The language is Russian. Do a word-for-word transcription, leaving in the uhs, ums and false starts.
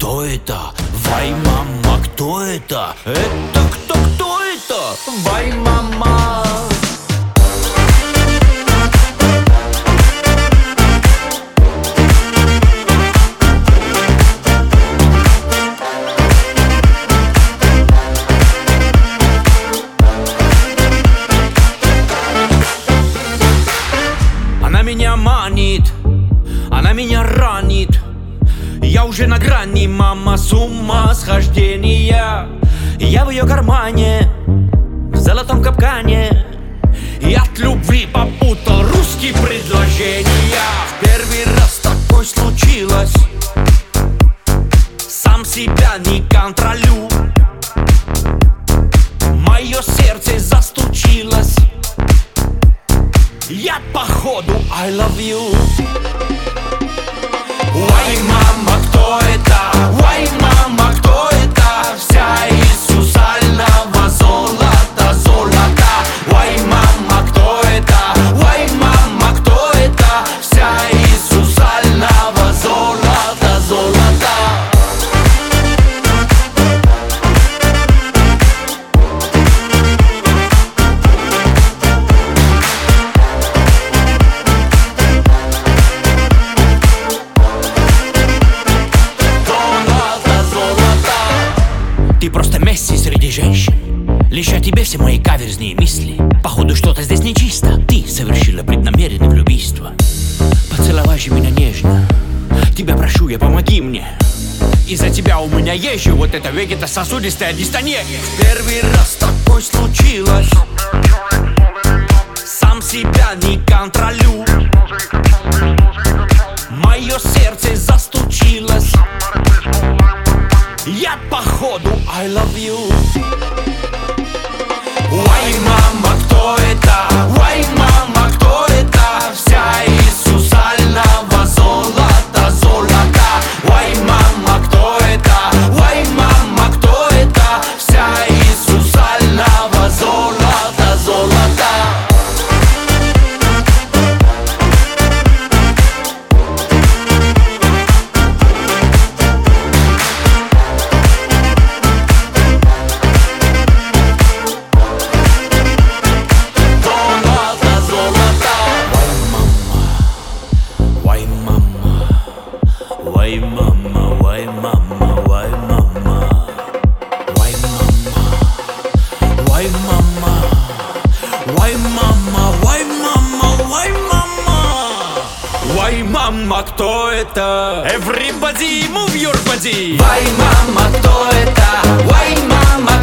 кто это? Вай, мама, кто это? Это кто, кто это? Вай, мама. Она меня манит, она меня ранит. Я уже на грани, мама, с ума схождения. Я в ее кармане, в золотом капкане. И от любви попутал русские предложения. В первый раз такое случилось, сам себя не контролю. Мое сердце застучилось. Я походу I love you. Ой, мама, кто это? Ой, мама, кто это? Вся из сусального золота, золота. Ой, мама, кто это? Ой, мама, кто это? Вся из сусального золота, золота. Ты просто Месси среди женщин. Лишь о тебе все мои каверзные мысли. Походу что-то здесь нечисто. Ты совершила преднамеренное влюбийство. Поцеловай же меня нежно. Тебя прошу я, помоги мне. Из-за тебя у меня есть же вот эта вегетососудистая дистония. В первый раз такое случилось, сам себя не контролю. Мое сердце застучилось. Я походу I love you. Ой, мама, кто это? Ой, мама, кто это? Вся из сусального золота, золота. Ой, мама, кто это? Ой, мама, кто это? Вся из сусального золота, золота. Why mama, why mama, why mama, why mama, why mama, why mama, why mama, why mama, why mama, кто это? Everybody move your body. Why mama, кто это? Why mama.